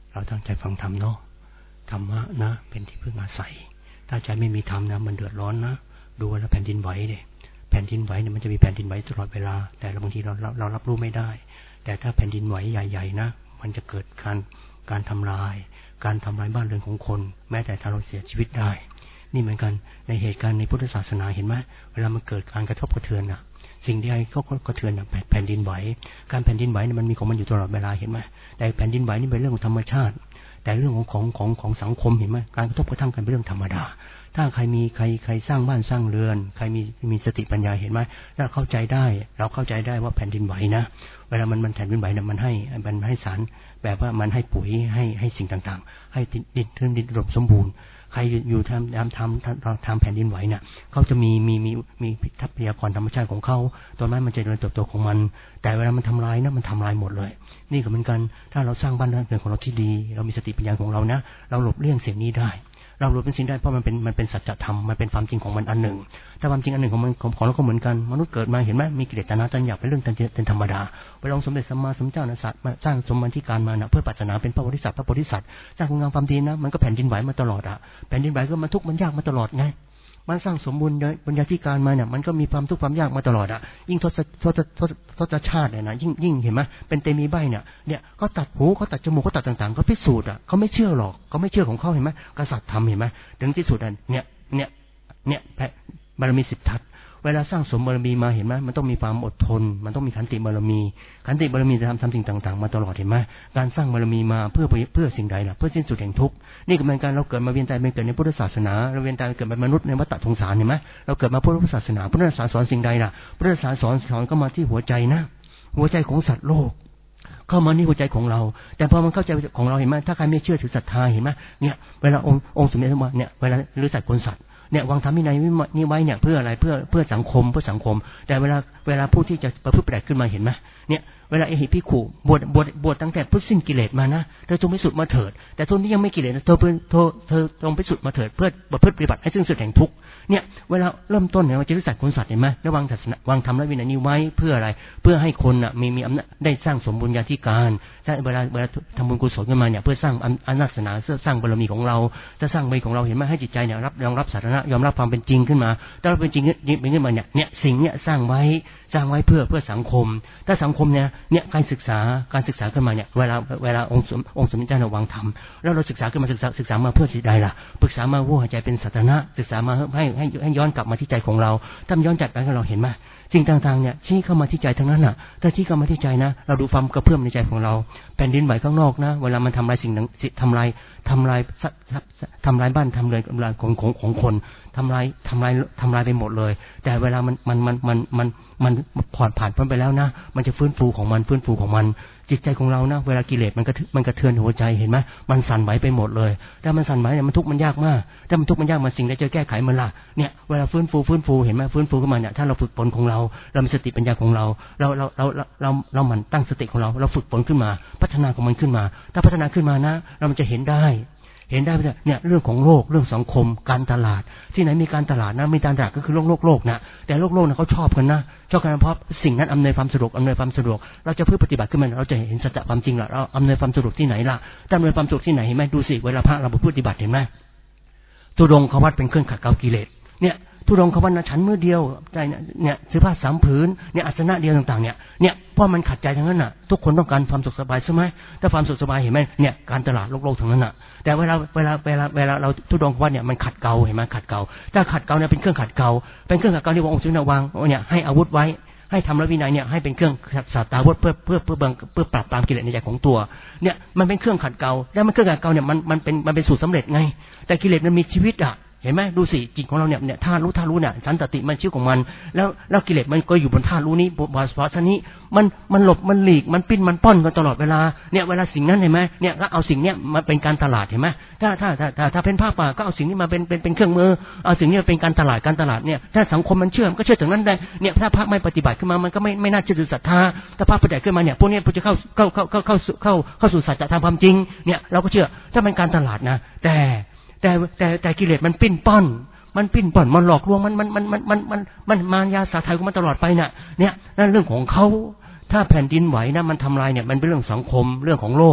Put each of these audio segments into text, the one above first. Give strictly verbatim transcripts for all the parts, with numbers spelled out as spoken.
เราตั้งใจฟังธรรมเนาะธรรมะนะเป็นที่พึ่งอาศัยถ้าใจไม่มีธรรมนะมันเดือดร้อนนะดูแล้วแผ่นดินไหวเนี่ยแผ่นดินไหวเนี่ยมันจะมีแผ่นดินไหวตลอดเวลาแต่บางทีเราเรารับรู้ไม่ได้แต่ถ้าแผ่นดินไหวใหญ่ๆนะมันจะเกิดการการทำลายการทำลายบ้านเรือนของคนแม้แต่ถ้าเราเสียชีวิตได้นี่เหมือนกันในเหตุการณ์ในพุทธศาสนาเห็นไหมเวลามันเกิดการกระทบกระเทือนนะสิ่งใดก็กระเทือนนะแผ่นดินไหวการแผ่นดินไหวเนี่ยมันมีของมันอยู่ตลอดเวลาเห็นไหมแต่แผ่นดินไหวนี่เป็นเรื่องของธรรมชาติแต่เรื่องของของของของสังคมเห็นไหมการกระทบกระทั่งกันเป็นเรื่องธรรมดาถ้าใครมีใครใครสร้างบ้านสร้างเรือนใครมีมีสติปัญญาเห็นไหมถ้าเข้าใจได้เราเข้าใจได้ว่าแผ่นดินไหวนะเวลามันมันแผ่นดินไหวเนี่ยมันให้มันให้สารแบบว่ามันให้ปุ๋ยให้ให้สิ่งต่างๆให้ดินดินดินอุดมสมบูรณ์ใครอยู่ทำทำทำทำแผ่นดินไหวเนี่ยเขาจะมีมีมีมีทรัพยากรธรรมชาติของเขาต้นไม้มันจะเจริญเติบโตของมันแต่เวลามันทำลายนะมันทำลายหมดเลยนี่ก็เหมือนกันถ้าเราสร้างบ้านเรือนของเราที่ดีเรามีสติปัญญาของเรานะเราหลบเลี่ยงสิ่งนี้ได้เราหลบเป็นสิ่งได้เพราะมันเป็นมันเป็นสัจธรรมมันเป็นความจริงของมันอันหนึ่งถ้าความจริงอันหนึ่งของมันของเราก็เหมือนกันมนุษย์เกิดมาเห็นไหมมีกิเลสตัณหาตัณอยากเป็นเรื่องเป็นธรรมดาไปลองสมเด็จสัมมาสัมพุทธเจ้านะสัตว์มาสร้างสมบัติการมานะเพื่อปรารถนาเป็นพระโพธิสัตว์พระโพธิสัตว์สร้างคุณงามความดีนะมันก็แผ่นดินไหวมาตลอดอ่ะแผ่นดินไหวก็มันทุกข์มันยากมาตลอดไงมันสร้างสมบูรณ์บุญญาธิการมาเนี่ยมันก็มีความทุกข์ความยากมาตลอดอ่ะยิ่งทศทศทศทศชาติเนี่ยนะยิ่งยิ่งเห็นไหมเป็นเตมีใบเนี่ยเนี่ยเขาตัดหูเขาตัดจมูกเขาตัดต่างๆเขาพิสูจน์อ่ะเขาไม่เชื่อหรอกเขาไม่เชื่อของเขาเห็นไหมกษัตริย์ทำเห็นไหมถึงที่สุดอ่ะเนี่ยเนี่ยเนี่ยบารมีสิบทัศเวลาสร้างสมบารมีมาเห็นไหมมันต้องมีความอดทนมันต้องมีขันติบารมีขันติบารมีจะทำทำสิ่งต่างๆมาตลอดเห็นไหมการสร้างบารมีมาเพื่อเพื่อสิ่งใดล่ะเพื่อสิ้นสุดแห่งทุกข์นี่ก็เป็นการเราเกิดมาเวียนตายเป็นเกิดในพุทธศาสนาเราเวียนตายเกิดเป็นมนุษย์ในวัฏสงสารเห็นไหมเราเกิดมาพุทธศาสนาพุทธศาสนาสอนสิ่งใดล่ะพุทธศาสนาสอนสอนก็มาที่หัวใจนะหัวใจของสัตว์โลกเข้ามานี่หัวใจของเราแต่พอมันเข้าใจของเราเห็นไหมถ้าใครไม่เชื่อถือศรัทธาเห็นไหมเนี่ยเวลาองค์องค์สมเด็จพระบรมเนี่ยเวลาหรือสัตว์คนสัตว์เนี่ยวางธรรมวินัยนี่ไว้เนี่ยเพื่ออะไรเพื่อเพื่อสังคมเพื่อสังคมแต่เวลาเวลาผู้ที่จะประพฤติปฏิบัติขึ้นมาเห็นไหมเนี่ยเวลาเอหิภิกขุบวชบวชบวชตั้งแต่พุทธสิ้นกิเลสมานะเธอจงพิสูจน์มาเถิดแต่ตนที่ยังไม่กิเลสเธอเพื่อเธอเธอจงพิสูจน์มาเถิดเพื่อประพฤติปฏิบัติให้สิ้นสุดแห่งทุกข์เนี่ยเวลาเริ่มต้นเนี่ยเราจะรู้สัตว์คนสัตว์เห็นไหมแล้ววางศาสนาวางธรรมและวินัยนี้ไว้เพื่ออะไรเพื่อให้คนอ่ะมีมีอำนาจได้สร้างสมบุญญาธิการถ้าเวลาเวลาทำบุญกุศลขึ้นมาเนี่ยเพื่อสร้างอำนาจศาสนาเพื่อสร้างบารมีของเราจะสร้างบารมีของเราเห็นไหมให้จิตใจเนี่ยรับยอมรับสาธารณะยอมรับความเป็นจริงขึ้นมาถ้าเป็นจริงเป็นขึ้นมาเนี่ยเนี่ยสิ่งเนี่ยสร้างไว้สร้างไว้เพื่อเพื่อสังคมถ้าสังคมเนี่ยเนี่ยการศึกษาการศึกษาขึ้นมาเนี่ยเวลาเวลาองค์องค์สมเด็จเจ้าวางธรรมแล้วเราศึกษาขึ้นมาศึกษาศึกษามาเพื่อสิ่งใดล่ะศึกษามาว่าใจเป็นสัตนะศึกษามาให้ให้ให้ย้อนกลับมาที่ใจของเราถ้าย้อนจัดไปให้เราเห็นไหมสิ่งต่างๆเนี่ยชี้เข้ามาที่ใจทั้งนั้นน่ะถ้าชี้เข้ามาที่ใจนะเราดูความกระเพื่อมในใจของเราแผ่นดินไหวข้างนอกนะเวลามันทำลายสิ่งทำลายทำลายทำลายบ้านทำลายทำลายของของของคนทำลายทำลายทำลายไปหมดเลยแต่เวลามันมันมันมันมันมันผ่านผ่านพ้นไปแล้วนะมันจะฟื้นฟูของมันฟื้นฟูของมันจิตใจของเรานะเวลากิเลสมันกระมันกระเทือนหัวใจเห็นไหมมันสั่นไหวไปหมดเลยถ้ามันสั่นไหวเนี่ยมันทุกข์มันยากมากถ้ามันทุกข์มันยากมันสิ่งใดจะแก้ไขมันล่ะเนี่ยเวลาฟื้นฟูฟื้นฟูเห็นไหมฟื้นฟูขึ้นมาเนี่ยถ้าเราฝึกฝนของเราเรามีสติปัญญาของเราเราเราเราเราเราหมั่นตั้งสติของเราเราฝึกฝนขึ้นมาพัฒนาของมันขึ้นมาถ้าพัฒนาขึ้นมานะเรามันจะเห็นได้เห็นได้เนี่ยเรื่องของโลกเรื่องสังคมการตลาดที่ไหนมีการตลาดนะมีการตลาดก็คือโลกโลกโลกนะแต่โลกโลกนะเขาชอบกันนะชอบกันเพราะสิ่งนั้นอำนวยความสะดวกอำนวยความสะดวกเราจะเพื่อปฏิบัติขึ้นมาเราจะเห็นสัจจะความจริงละเราอำนวยความสะดวกที่ไหนล่ะถ้าอำนวยความสะดวกที่ไหนเห็นไหมดูสิเวลาพระเราปฏิบัติเห็นไหมตุดงควัตเป็นเครื่องขัดเกลากิเลสเนี่ยทุดงควัตนะฉันมือเดียวใจเนี่ยเสื้อผ้าสามผืนเนี่ยอาสนะเดียวต่างๆเนี่ยเนี่ยเพราะมันขัดใจทั้งนั้นน่ะทุกคนต้องการความสุขสบายใช่ไหมถ้าความสุขสบายเห็นไหมเนี่ยการตลาดโลกโลกทั้งนั้นน่ะแต่เวลาเวลาเวลาเวลาเราทุดงควัตเนี่ยมันขัดเกลาเห็นไหมขัดเกลาถ้าขัดเกลาเนี่ยเป็นเครื่องขัดเกลาเป็นเครื่องขัดเกลาที่พระองค์ทรงวางเนี่ยให้อาวุธไว้ให้ทำและวินัยเนี่ยให้เป็นเครื่องสัตตาวุธเพื่อเพื่อเพื่อเพื่อปราบปรามกิเลสในใจของตัวเนี่ยมันเป็นเครื่องขัดเกลาแล้วมันเครื่องขัดเกลาเนี่ยมันมันเป็นมันเป็นสูตรสำเร็จไงแต่กิเลสมันมีชีวิตอ่ะเห็นไหมดูสิจิตของเราเนี่ยเนี่ยธาตุรู้ธาตุรู้เนี่ยสันตติมันชื่อของมันแล้วแล้วกิเลสมันก็อยู่บนธาตุรู้นี้บนสภาวะนี้มันมันหลบมันหลีกมันปิ้นมันป้อนกันตลอดเวลาเนี่ยเวลาสิ่งนั้นเห็นไหมเนี่ยก็เอาสิ่งเนี้ยมาเป็นการตลาดเห็นไหมถ้าถ้าถ้าถ้าถ้าเป็นภาคป่าก็เอาสิ่งนี้มาเป็นเป็นเป็นเครื่องมือเอาสิ่งนี้มาเป็นการตลาดการตลาดเนี่ยถ้าสังคมมันเชื่อมันก็เชื่อถึงนั้นได้เนี่ยถ้าพระไม่ปฏิบัติขึ้นมามันก็ไม่ไม่น่าเชื่อถือศรัทธาถ้าพระปฏิบัติขึ้นมาเนี่ยพวกนี้พวกจะเข้าเข้าเข้าเข้าเข้าเข้าเข้าสู่สัจธรรมความจริงเนี่ยเราก็เชื่อถ้าเป็นการตลาดนะแต่แต่แต่แต่กิเลสมันปิ้นป้อนมันปิ้นป่อนมันหลอกลวงมันมันมันมันมันมันมันมารยาสาไทยของมันตลอดไปน่ะเนี่ยนั่นเรื่องของเขาถ้าแผ่นดินไหวนะมันทำลายเนี่ยมันเป็นเรื่องสังคมเรื่องของโลก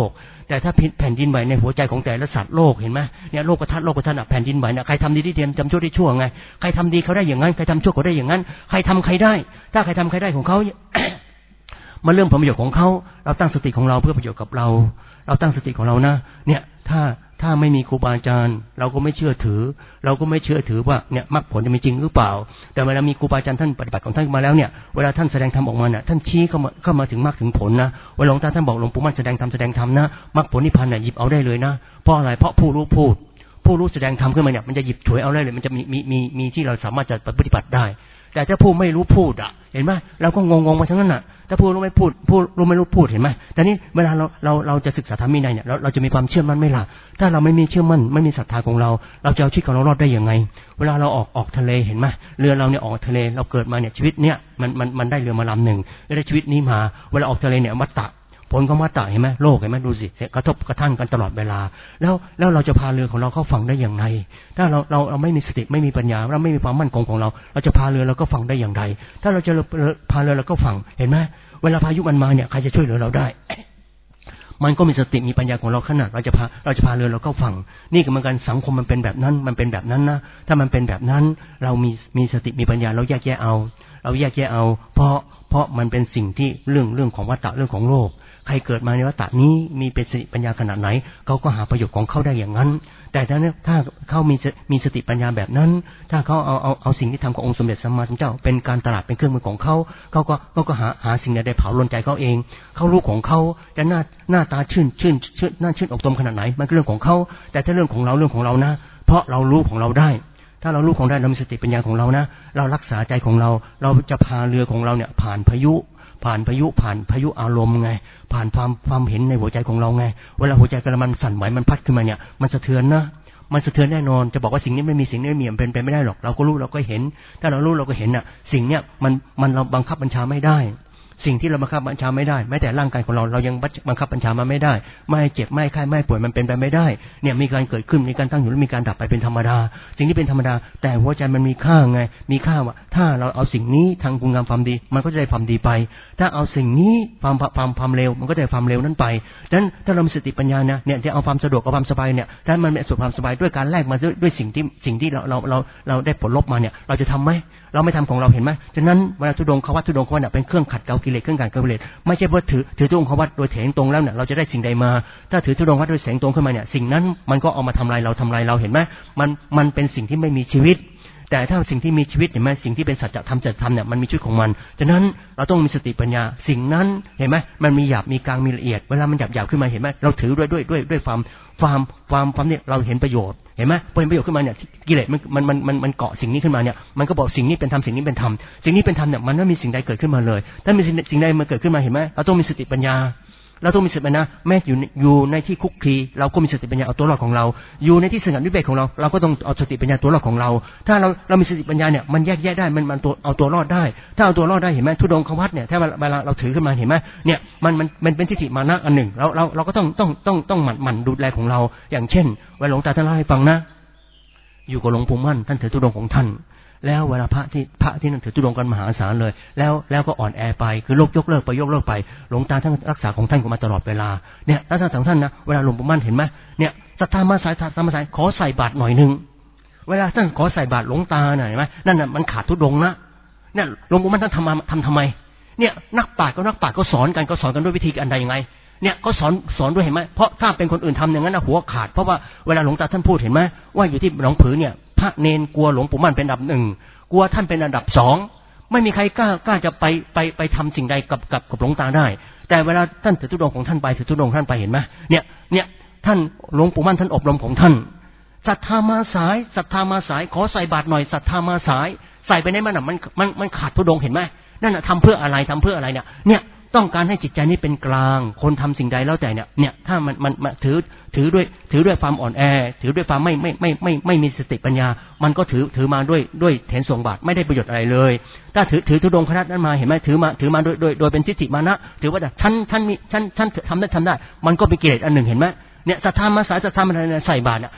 แต่ถ้าแผ่นดินไหวในหัวใจของแต่ละสัตว์โลกเห็นไหมเนี่ยโลกธาตุโลกธาตุแผ่นดินไหวนะใครทำดีที่เดียมจำชั่วที่ชั่วไงใครทำดีเขาได้อย่างนั้นใครทำชั่วเขาได้อย่างนั้นใครทำใครได้ถ้าใครทำใครได้ของเขา มันเรื่องผลประโยชน์ของเขาเราตั้งสติของเราเพื่อประโยชน์กับเราเราตั้งสติของเรานะเนี่ยถ้าถ้าไม่มีครูบาอาจารย์เราก็ไม่เชื่อถือเราก็ไม่เชื่อถือว่าเนี่ยมรรคผลจะมีจริงหรือเปล่าแต่เวลามีครูบาอาจารย์ท่านปฏิบัติของท่านมาแล้วเนี่ยเวลาท่านแสดงธรรมออกมาเนี่ยท่านชี้เข้ามาเข้ามาถึงมรรคถึงผลนะเวลาหลวงตาท่านบอกหลวงปู่มั่นแสดงธรรมแสดงธรรมนะมรรคผลนิพพานเนี่ยหยิบเอาได้เลยนะเพราะอะไรเพราะผู้รู้พูดผู้รู้แสดงธรรมขึ้นมาเนี่ยมันจะหยิบฉวยเอาได้เลยมันจะมีมีมีมีที่เราสามารถจะปฏิบัติได้แต่ถ้าผู้ไม่รู้พูดอ่ะเห็นไหมเราก็งงงมาทั้งนั้นน่ะถ้าผู้รู้ไม่พูดผู้รู้ไม่รู้พูดเห็นไหมแต่นี้เวลาเราเราเราจะศึกษาธรรมวินัยเนี่ยเราเราจะมีความเชื่อมั่นไม่ล่ะถ้าเราไม่มีเชื่อมั่นไม่มีศรัทธาของเราเราจะเอาชีวิตของเรารอดได้ยังไงเวลาเราออกออกทะเลเห็นไหมเรือเราเนี่ยออกทะเลเราเกิดมาเนี่ยชีวิตเนี่ยมันมันมันได้เรือมาลำหนึ่งได้ชีวิตนี้มาเวลาออกทะเลเนี่ยมัตตะผลของมัตตะเห็นไหมโลกเห็นไหมดูสิกระทบกระทั่งกันตลอดเวลาแล้วแล้วเราจะพาเรือของเราเข้าฝั่งได้อย่างไรถ้าเราเราเราไม่มีสติไม่มีปัญญาเราไม่มีความมั่นคงของเราเราจะพาเรือเราก็ฝั่งได้อย่างไรถ้าเราจะพาเรือเราก็ฝั่งเห็นไหมเวลาพายุมันมาเนี่ยใครจะช่วยเหลือเราได้มันก็มีสติมีปัญญาของเราขนาดเราจะพาเราจะพาเรือเราเข้าฝั่งนี่ก็เหมือนกันสังคมมันเป็นแบบนั้นมันเป็นแบบนั้นนะถ้ามันเป็นแบบนั้นเรามีมีสติมีปัญญาเราแยกแยะเอาเราแยกแยะเอาเพราะเพราะมันเป็นสิ่งที่เรื่องเรื่องของวัฏฏะเรื่องของโลกใครเกิดมาในวัฏฏะนี้มีเป็นสติปัญญาขนาดไหนเขาก็หาประโยชน์ของเขาได้อย่างนั้นแต่ถ้าถ้าเขามีมีสติปัญญาแบบนั้นถ้าเขาเอาเอาเอาสิ่งที่ทำขององค์สมเด็จสัมมาสัมพุทธเจ้าเป็นการตลาดเป็นเครื่องมือของเขาเขาก็เขาก็หาหาสิ่งใดได้เผาลนใจเขาเองเขารู้ของเขาแต่หน้าหน้าตาชื่นชื่นชื่นหน้าชื่นอกตมขนาดไหนมันก็เรื่องของเขาแต่ถ้าเรื่องของเราเรื่องของเรานะเพราะเรารู้ของเราได้ถ้าเรารู้ของได้เรามีสติปัญญาของเรานะเรารักษาใจของเราเราจะพาเรือของเราเนี่ยผ่านพายุผ่านพายุผ่านพายุอารมณ์ไงผ่านความความเห็นในหัวใจของเราไงเวลาหัวใจกระมันสั่นไหวมันพัดขึ้นมาเนี่ยมันสะเทือนนะมันสะเทือนแน่นอนจะบอกว่าสิ่งนี้ไม่มีสิ่งนี้ไม่มีมันเป็นไปไม่ได้หรอกเราก็รู้เราก็เห็นถ้าเรารู้เราก็เห็นน่ะสิ่งเนี้ยมันมันเราบังคับบัญชาไม่ได้สิ่งที่เราบังคับบัญชาไม่ได้แม้แต่ร่างกายของเราเรายังบังคับบัญชามาไม่ได้ไม่เจ็บไม่ไข้ไม่ป่วยมันเป็นไปไม่ได้เนี่ยมีการเกิดขึ้นมีการตั้งอยู่และมีการดับไปเป็นธรรมดาสิ่งที่เป็นธรรมดาแต่หัวใจมันมีค่าไงมีค่าว่าถ้าเราเอาสิ่งนี้ทางคุณงามความดีมันก็จะได้ความดีไปถ้าเอาสิ่งนี้ความความความเร็วมันก็ได้ความเร็วนั้นไปดังนั้นถ้าเรามีสติปัญญาเนี่ยเนี่ยจะเอาความสะดวกกับความสบายเนี่ยถ้ามันเป็นสุขความสบายด้วยการแลกมาด้วยสิ่งที่สิ่งที่เราเราเราเราได้ผลลบมาเนี่ยเราจะทำไหมเราไม่ทำของเราเห็นไหมฉะนั้นเวลาทุดงควัตทุดงควัตเนี่ยเป็นเครื่องขัดเกลากิเลสเครื่องขัดเกลากิเลสไม่ใช่ว่าถือถือทุดงควัตโดยเถงตรงแล้วเนี่ยเราจะได้สิ่งใดมาถ้าถือทุดงควัตโดยเถงตรงขึ้นมาเนี่ยสิ่งนั้นมันก็เอามาทำลายเราทำลายเราเห็นไหมมันมันเป็นสิ่งที่ไม่มีชีวิตแต่ถ้าสิ่งที่มีชีวิตเห็นไหมสิ่งที่เป็นสัจธรรมสัจธรรมเนี่ยมันมีชีวิตของมันฉะนั้นเราต้องมีสติปัญญาสิ่งนั้นเห็นไหมมันมีหยาบมีกลางมีละเอียดเวลามันหยาบหยาบขึ้นมาเห็นไหมเราถือด้วยด้วยด้วยด้วยความความความความเนี่ยเราเห็นประโยชน์เห็นไหมพอเห็นประโยชน์ขึ้นมาเนี่ยกิเลสมันมันมันมันมันเกาะสิ่งนี้ขึ้นมาเนี่ยมันก็บอกสิ่งนี้เป็นธรรมสิ่งนี้เป็นธรรมสิ่งนี้เป็นธรรมเนี่ยมันไม่มีสิ่งใดเกิดขึ้นมาเลยถ้ามีสิ่งใดมันเกิดขึ้นมาเห็นไหมเราต้องมีสติปัญญาเราต้องมีสติปัญญาแม้อยู่อยู่ในที่คุกคีเราก็มีสติปัญญาเอาตัวรอดของเราอยู่ในที่สงัดวิเวกของเราเราก็ต้องเอาสติปัญญาตัวรอดของเราถ้าเราเรามีสติปัญญาเนี่ยมันแยกแยะได้มันมันตัวเอาตัวรอดได้ถ้าเอาตัวรอดได้เห็นไหมทุดงควัตเนี่ยถ้าเวลาเราถือขึ้นมาเห็นไหมเนี่ยมันมันมันเป็นทิฏฐิมานะอันหนึ่งเราเราเราก็ต้องต้องต้องต้องหมั่นหมั่นดูแลของเราอย่างเช่นเวลาหลวงตาท่านเล่าให้ฟังนะอยู่กับหลวงปู่มั่นท่านถือทุดงของท่านแล้วเวลาพระที่พระที่นั่นถือธุดงค์กันมหาศาลเลยแล้วแล้วก็อ่อนแอไปคือโลกยกเลิกไปยกเลิกไปหลวงตาท่านรักษาของท่านก็มาตลอดเวลาเนี่ยท่านทั้งท่านนะเวลาหลวงปู่มั่นเห็นไหมเนี่ยศรัทธามาสายศรัทธามาสายขอใส่บาตรหน่อยนึงเวลาท่านขอใส่บาตรหลวงตาหน่อยเห็นไหมนั่นน่ะมันขาดธุดงค์นะเนี่ยหลวงปู่มั่นท่านทำมาทำทำไมเนี่ยนักปราชญ์ก็นักปราชญ์ก็สอนกันก็สอนกันด้วยวิธีอันใดยังไงเนี่ยก็สอนสอนด้วยเห็นไหมเพราะถ้าเป็นคนอื่นทำอย่างนั้นนะหัวขาดเพราะว่าเวลาหลวงตาท่านพูดเห็นไหมว่าอยู่ที่หนองผือเนี่ยพระเนนกลัวหลวงปู่มั่นเป็นอันดับหนึ่งกลัวท่านเป็นอันดับสองไม่มีใครกล้ากล้าจะไปไปไปทำสิ่งใดกับกับกับหลวงตาได้แต่เวลาท่านถือธุดงค์ของท่านไปถือธุดงค์ท่านไปเห็นไหมเนี่ยเนี่ยท่านหลวงปู่มั่นท่านอบรมของท่านศรัทธามาสายศรัทธามาสายขอใส่บาตรหน่อยศรัทธามาสายใส่ไปในมันอ่ะมันมันมันขาดธุดงค์เห็นไหมนั่นน่ะทำเพื่ออะไรทำเพื่ออะไรเนี่ยเนี่ยต้องการให้จิตใจนี้เป็นกลางคนทำสิ่งใดแล้วแต่เนี่ยเนี่ยถ้ามันมันมันถือถือด้วยถือด้วยความอ่อนแอถือด้วยความไม่ไม่ไม่ไม่ไม่มีสติปัญญามันก็ถือถือมาด้วยด้วยเถนสวงบาทไม่ได้ประโยชน์อะไรเลยถ้าถือถือธุดงค์คณะนั้นมาเห็นไหมถือมาถือมาโดยโดยโดยเป็นทิฏฐิมานะถือว่าฉันฉันมีฉันฉันทำได้ทำได้มันก็เป็นกิเลสอันหนึ่งเห็นไหมเนี่ยศรัทธามาสายศรัทธามาใส่บาตรเนี่ยเนี่ย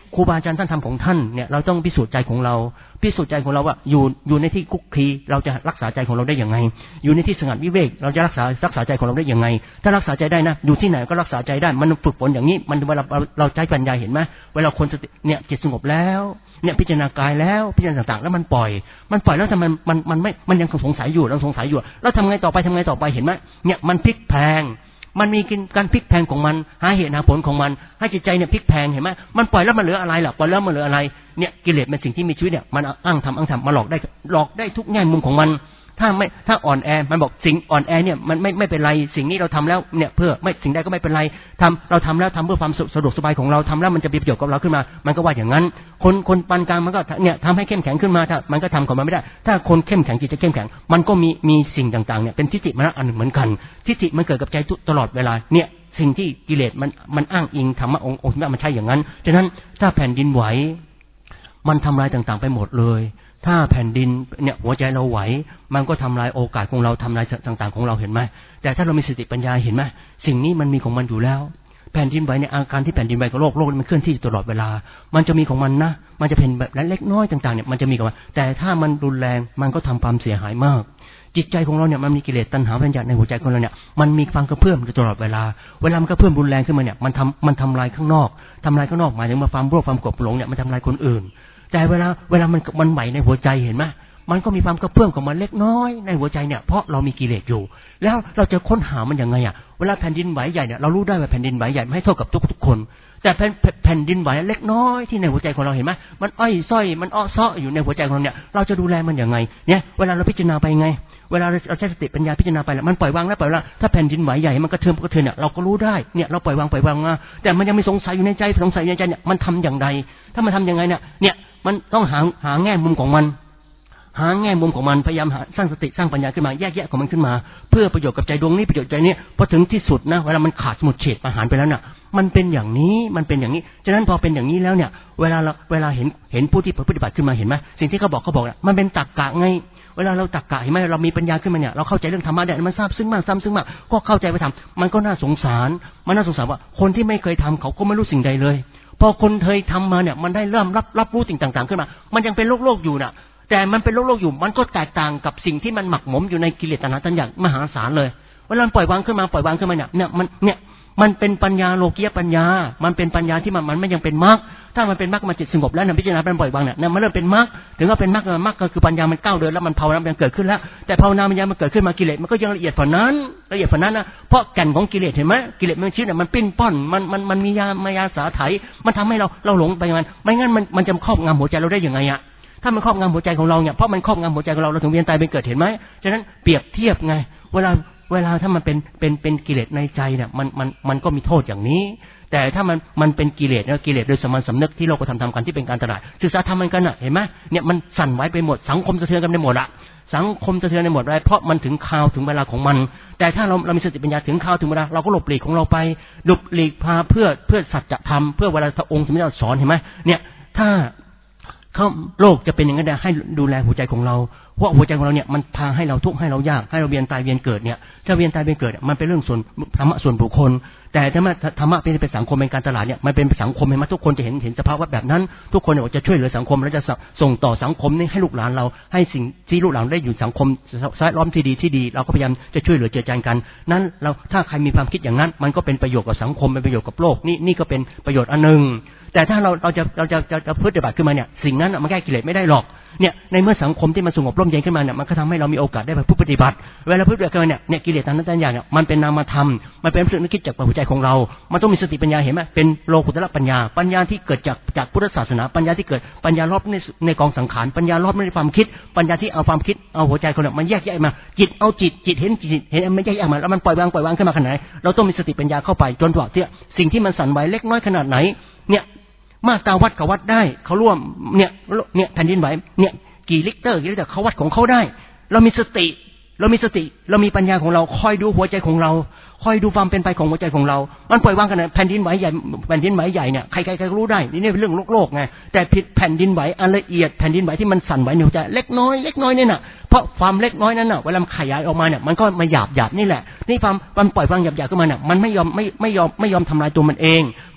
ครูบาอาจารย์ท่านทำของท่านเนี่ยเราต้องพิสูจน์ใจของเราพิสูจน์ใจของเราว่าอยู่อยู่ในที่คุกคีเราจะรักษาใจของเราได้ยังไงอยู่ในที่สงัดวิเวกเราจะรักษารักษาใจของเราได้ยังไงถ้ารักษาใจได้นะอยู่ที่ไหนก็รักษาใจได้มันฝึกฝนอย่างนี้มันเวลาเราใช้ปัญญาเห็นไหมเวลาคนเนี่ยจิตสงบแล้วเนี่ยพิจารณากายแล้วพิจารณาต่างๆแล้วมันปล่อยมันปล่อยแล้วทำไมมันมันไม่มันยังสงสัยอยู่เราสงสัยอยู่แล้วทำไงต่อไปทำไงต่อไปเห็นไหมเนี่ยมันพลิกแพลงมันมีการพลิกแพลงของมันหาเหตุหาผลของมันให้จิตใจเนี่ยพลิกแพลงเห็นไหมมันปล่อยแล้วมันเหลืออะไรล่ะปล่อยแล้วมันเหลืออะไรเนี่ยกิเลสเป็นสิ่งที่มีชีวิตเนี่ยมันอ้างทำอ้างทำมาหลอกได้หลอกได้ทุกแง่มุมของมันถ้าไม่ถ้าอ่อนแอมันบอกสิ่งอ่อนแอเนี่ยมันไม่ไม่เป็นไรสิ่งนี้เราทำแล้วเนี่ยเพื่อไม่สิ่งใดก็ไม่เป็นไรทำเราทำแล้วทำเพื่อความสะดวกสบายของเราทำแล้วมันจะมีประโยชน์กับเราขึ้นมามันก็ว่าอย่างนั้นคนคนปานกลางมันก็เนี่ยทำให้เข้มแข็งขึ้นมาถ้ามันก็ทำของมันไม่ได้ถ้าคนเข้มแข็งจิตจะเข้มแข็งมันก็มีมีสิ่งต่างๆเนี่ยเป็นทิฏฐิมานะอันหนึ่งเหมือนกันทิฏฐิมันเกิดกับใจตลอดเวลาเนี่ยสิ่งที่กิเลสมันมันอ้างอิงธรรมะองค์องค์ธรรมะมันใช่อย่างนั้นฉะนั้นถ้าแผ่นดินไหวมันทำลายต่างๆไปหมดเลยถ้าแผ่นดินเนี่ยหัวใจเราไหวมันก็ทำลายโอกาสของเราทำลายต่างๆของเราเห็นไหมแต่ถ้าเรามีสติปัญญาเห็นไหมสิ่งนี้มันมีของมันอยู่แล้วแผ่นดินไหวในอาการที่แผ่นดินไหวกับโลกโลกมันเคลื่อนที่ตลอดเวลามันจะมีของมันนะมันจะเป็นแบบเล็กน้อยต่างๆเนี่ยมันจะมีของมันแต่ถ้ามันรุนแรงมันก็ทำความเสียหายมากจิตใจของเราเนี่ยมันมีกิเลสตัณหาพยาธิในหัวใจของเราเนี่ยมันมีความกระเพื่อมอยู่ตลอดเวลาเวลามันกระเพื่อมรุนแรงขึ้นมาเนี่ยมันทำมันทำลายข้างนอกทำลายข้างนอกหมายถึงมาความโลภความโกรธหลงเนี่ยมันทำลายคนอื่นแต่เวลาเวลามันมันไหวในหัวใจเห็นไหมมันก็มีความกระเพื่อมของมันเล็กน้อยในหัวใจเนี่ยเพราะเรามีกิเลสอยู่แล้วเราจะค้นหามันยังไงอ่ะเวลาแผ่นดินไหวใหญ่เนี่ยเรารู้ได้ว่าแผ่นดินไหวใหญ่ไม่เท่ากับทุกทุกคนแต่แผ่นแผ่นดินไหวเล็กน้อยที่ในหัวใจของเราเห็นไหมมันอ้อยส้อยมันอ้อซ้ออยู่ในหัวใจของเราเนี่ยเราจะดูแลมันยังไงเนี่ยเวลาเราพิจารณาไปไงเวลาเราใช้สติปัญญาพิจารณาไปแล้วมันปล่อยวางแล้วปล่อยแล้วถ้าแผ่นดินไหวใหญ่มันกระเทือนกระเทือนเนี่ยเราก็รู้ได้เนี่ยเราปล่อยวางปล่อยวางมาแต่มันยังมีสงสัยอยู่ในใจสงสัยอยู่ในใจเนี่ยมันทำอย่างไรถ้ามันทำยังไงเนี่ยเนี่ยมันต้องหาหาแง่มุมของมันหาแง่มุมของมันพยายามหาสร้างสติสร้างปัญญาขึ้นมาแยกแยะของมันขึ้นมาเพื่อประโยชน์กับใจดวงนี้ประโยชน์ใจนี้พอถึงที่สุดนะเวลามันขาดสมุทเฉดประหารไปแล้วน่ะมันเป็นอย่างนี้มันเป็นอย่างนี้ฉะนั้นพอเป็นอย่างนี้แล้วเนี่ยเวลาเราเวลาเห็นเห็นผู้ที่ปฏิบัติขึ้นมาเห็นไหมสิ่งที่เขาบอกเขาบอกน่ะมันเป็นตรรกะไงเวลาเราตรรกะเห็นไหมเรามีปัญญาขึ้นมาเนี่ยเราเข้าใจเรื่องธรรมะเนี่ยมันซาบซึ้งมากซ้ำซึ้งมากก็เข้าใจไปทำมันก็น่าสงสารมันน่าสงสารว่าคนที่ไม่เคยทำเขาก็ไม่รู้สิ่งใดเลยพอคนเคยทำมาเนี่ยมันได้เริ่มรับรับรู้สิ่งต่างๆขึ้นมามันยังเป็นโลกโลกอยู่น่ะแต่มันเป็นโลกโลกอยู่มันก็แตกต่างกับสิ่งที่มันหมักหมมอยู่ในกิเลสตัณหาตัณอยากมหาศาลเลยเวลาปล่อยวางขึ้นมาปล่อยวางขึ้นมาเนี่ยเนี่ยมันเนี่ยมันเป็นปัญญาโลกียปัญญามันเป็นปัญญาที่มันมันไม่ยังเป็นมรรคถ้ามันเป็นมรรคมันจิตสงบแล้วเนี่ยพิจารณาเป็นปล่อยวางเนี่ยมันเริ่มเป็นมรรคถึงว่าเป็นมรรคมรรคก็คือปัญญามันก้าวเดินแล้วมันภาวนามันเกิดขึ้นแล้วแต่ภาวนามันยังมันเกิดขึ้นมากิเลสมันก็ยังละเอียดกว่านั้นละเอียดกว่านั้นนะเพราะแก่นของกิเลสเห็นไหมกิเลสมันชีวิตเนี่ยมันปิ้นป้อนมันมันมันมียามายาสาไถมันทำให้เราเราหลงไปมันไม่งั้นมันมันจะครอบงำหัวใจเราได้ยังไงอะถ้ามันครอบงำหัวใจของเราเนี่ยเพราะมันครอบงำหัวใจของเราเราถึงเวียนตายเป็นเกิดเห็นไหมฉะนั้นเปรียบเทียบไงเวลาเวลาถ้ามันเป็นเป็นเป็นกิเลสในใจเนี่ยมันมันมันก็มีโทษอย่างนี้แต่ถ้ามันมันเป็นกิเลสเนี่ยกิเลสโดยสามัญสำนึกที่เราก็ทำทำกันที่เป็นการตลาดศึกษาทำมันกันอ่ะเห็นไหมเนี่ยมันสั่นไหวไปหมดสังคมสะเทือนกันไปหมดอะสังคมสะเทือนไปหมดเลยเพราะมันถึงคราวถึงเวลาของมันแต่ถ้าเราเรามีสติปัญญาถึงคราวถึงเวลาเราก็หลบหลีกของเราไปหลบหลีกพาเพื่อเพื่อสัจธรรมเพื่อเวลาพระองค์สมเด็จสอนเห็นไหมเนี่ยถ้าเขาโลกจะเป็นอย่างนั้นให้ดูแลหัวใจของเราเพราะหัวใจของเราเนี่ยมันพาให้เราทุกข์ให้เรายากให้เราเวียนตายเวียนเกิดเนี่ยถ้าเวียนตายเวียนเกิดมันเป็นเรื่องส่วนธรรมะส่วนบุคคลแต่ถ้าธรรมะเป็นเป็นสังคมเป็นการตลาดเนี่ยมันเป็นสังคมเห็นไหมทุกคนจะเห็นเห็นสภาวะแบบนั้นทุกคนเนี่ยจะช่วยเหลือสังคมและจะส่งต่อสังคมนี้ให้ลูกหลานเราให้สิ่งที่ลูกหลานได้อยู่สังคมสายล้อมที่ดีที่ดีเราก็พยายามจะช่วยเหลือเจือจานกันนั้นเราถ้าใครมีความคิดอย่างนั้นมันก็เป็นประโยชน์กับสังคมเป็นประโยชน์กับโลกนี่นี่ก็เป็นประโยชน์อันหนึ่งแต่ถ้าเราเราจะเราจะจะจะปฏิบัติขึ้นมาเนี่ยสิ่งนั้นมันแก้กิเลสไม่ได้หรอกเนี่ยในเมื่อสังคมที่มันสงบร่มเย็นขึ้นมาเนี่ยมันก็ทำให้เรามีโอกาสได้ไปปฏิบัติเวลาปฏิบัติกันเนี่ยเนี่ยกิเลสต่างๆอย่างเนี่ยมันเป็นนามธรรมมันเป็นสิ่งที่คิดจากหัวใจของเรามันต้องมีสติปัญญาเห็นไหมเป็นโลกุตระปัญญาปัญญาที่เกิดจากจากพุทธศาสนาปัญญาที่เกิดปัญญารอบในในกองสังขารปัญญารอบในความคิดปัญญาที่เอาความคิดเอาหัวใจของเรามันแยกแยะมาจิตเอาจิตจิตเห็นจิตเห็นมันแยกแยะมาแล้วมันปล่อยวางปล่อยวางขึ้นมาขนาดไหนเราต้องมีสติปัญญาเข้าไปจนกว่าที่สิ่งที่มันสั่นไหวเล็กน้อยขนาดไหนเนี่ยมาตราวัดกับวัดได้เขาร่วมเนี่ยเนี่ยแผ่นดินไหวเนี่ยกี่ลิตรกี่ลิตรเขาวัดของเขาได้เรามีสติเรามีสติเรามีปัญญาของเราคอยดูหัวใจของเราคอยดูความเป็นไปของหัวใจของเรามันปล่อยวางกันนะแผ่นดินไหวใหญ่แผ่นดินไหวใหญ่เนี่ยใครๆก็รู้ได้นี่เป็นเรื่องโลกโลกไงแต่ผิดแผ่นดินไหวอันละเอียดแผ่นดินไหวที่มันสั่นไหวในหัวใจเล็กน้อยเล็กน้อยนี่น่ะเพราะความเล็กน้อยนั้นน่ะเวลามันขยายออกมาเนี่ยมันก็มาหยาบหยาบนี่แหละนี่ความมันปล่อยวางหยาบหยาบขึ้นมาเนี่ยมันไม่ยอมไม่ไม่ยอมไม่ยอมทำลายตัวมันเอง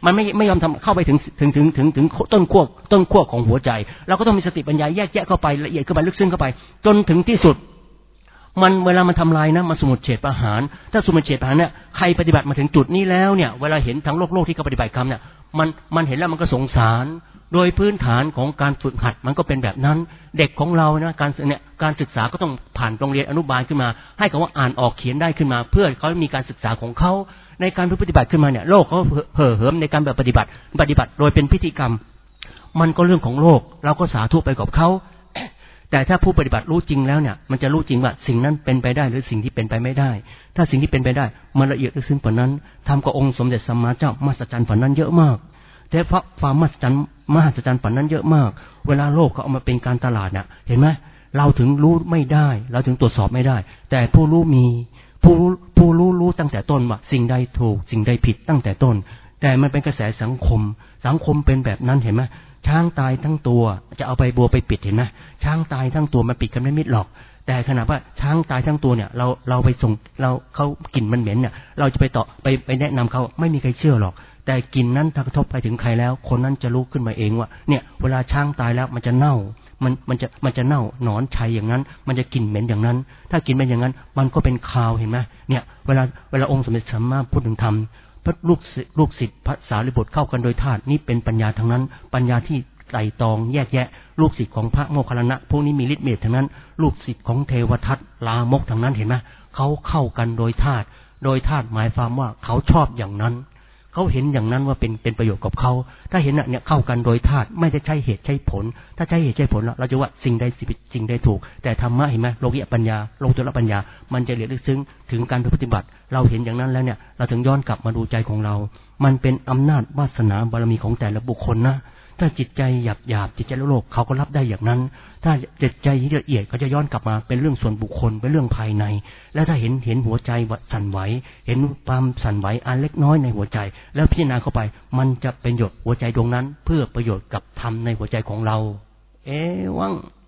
มันไม่ไม่ยอมทำเข้าไปถึงถึงถึงถึงถึงต้นขั้วต้นขั้วของหัวใจเราก็ต้องมีสติปัญญาแยกแยะเข้าไปละเอียดเข้าไปลึกซึ้งเข้าไปจนถึงที่สุดมันเวลามันทำลายนะมันสมุทเฉดประหารถ้าสมุทเฉดประหารเนี่ยใครปฏิบัติมาถึงจุดนี้แล้วเนี่ยเวลาเห็นทั้งโลกโลกที่เขาปฏิบัติคำเนี่ยมันมันเห็นแล้วมันก็สงสารโดยพื้นฐานของการฝึกหัดมันก็เป็นแบบนั้นเด็กของเรานะการเนี่ยการศึกษาก็ต้องผ่านโรงเรียนอนุบาลขึ้นมาให้เขาว่าอ่านออกเขียนได้ขึ้นมาเพื่อเขามีการศึกษาของเขาในการปฏิบัติขึ้นมาเนี่ยโลกเขาเห่อเหิมในการแบบปฏิบัติปฏิบัติโดยเป็นพิธีกรรมมันก็เรื่องของโลกเราก็สาธุไปกับเขาแต่ถ้าผู้ปฏิบัติรู้จริงแล้วเนี่ยมันจะรู้จริงว่าสิ่งนั้นเป็นไปได้หรือสิ่งที่เป็นไปไม่ได้ถ้าสิ่งที่เป็นไปได้มันละเอียดลึกซึ้งกว่านั้นทำกับองค์สมเด็จสัมมาเจ้ามหัศจรรย์ฝันนั้นเยอะมากแต่เพราะความมหัศจรรย์มหัศจรรย์ฝันนั้นเยอะมากเวลาโลกเขาเอามาเป็นการตลาดเนี่ยเห็นไหมเราถึงรู้ไม่ได้เราถึงตรวจสอบไม่ได้แต่ผู้รู้มีผู้ผู้รู้รู้ตั้งแต่ต้นว่าสิ่งใดถูกสิ่งใดผิดตั้งแต่ต้นแต่มันเป็นกระแสสังคมสังคมเป็นแบบนั้นเห็นไหมช้างตายทั้งตัวจะเอาใบบัวไปปิดเห็นไหมช้างตายทั้งตัวมันปิดกันไม่มิดหรอกแต่ขณะว่าช้างตายทั้งตัวเนี่ยเราเราไปส่งเราเขากลิ่นมันเหม็นเนี่ยเราจะไปต่อไปไปแนะนำเขาไม่มีใครเชื่อหรอกแต่กลิ่นนั้นถ้ากระทบไปถึงใครแล้วคนนั้นจะรู้ขึ้นมาเองว่าเนี่ยเวลาช้างตายแล้วมันจะเน่ามันมันจะมันจะเน่าหนอนชัยอย่างนั้นมันจะกลิ่นเหม็นอย่างนั้นถ้ากลิ่นเป็นอย่างนั้นมันก็เป็นคาวเห็นไหมเนี่ยเวลาเวลาองค์สมเด็จสัมมาพูดถึงธรรมพระลูกลูกศิษย์พระสารีบุตรเข้ากันโดยธาตุนี่เป็นปัญญาทั้งนั้นปัญญาที่ไตรตรองแยกแยะลูกศิษย์ของพระโมคคัลลานะพวกนี้มีฤทธิ์เมตทั้งนั้นลูกศิษย์ของเทวทัตลามกทั้งนั้นเห็นไหมเขาเข้ากันโดยธาตุโดยธาตุหมายความว่าเขาชอบอย่างนั้นเขาเห็นอย่างนั้นว่าเป็นเป็นประโยชน์กับเขาถ้าเห็นเนี่ยเข้ากันโดยธาตุไม่ได้ใช่เหตุใช่ผลถ้าใช่เหตุใช่ผลเราจะว่าสิ่งใดผิดสิ่งใดถูกแต่ธรรมะเห็นไหมโลกิยปัญญาโลกุตตรปัญญามันจะละเอียดลึกซึ้งถึงการปฏิบัติเราเห็นอย่างนั้นแล้วเนี่ยเราถึงย้อนกลับมาดูใจของเรามันเป็นอำนาจวาสนาบารมีของแต่ละบุคคลนะถ้าจิตใจหยาบหยาบจิตใจโลกเขาก็รับได้อย่างนั้นถ้าจิตใจที่ละเอียดเขาจะย้อนกลับมาเป็นเรื่องส่วนบุคคลเป็นเรื่องภายในแล้วถ้าเห็นเห็นหัวใจสั่นไหวเห็นความสั่นไหวอันเล็กน้อยในหัวใจแล้วพิจารณาเข้าไปมันจะเป็นประโยชน์หัวใจดวงนั้นเพื่อประโยชน์กับธรรมในหัวใจของเราเอวัง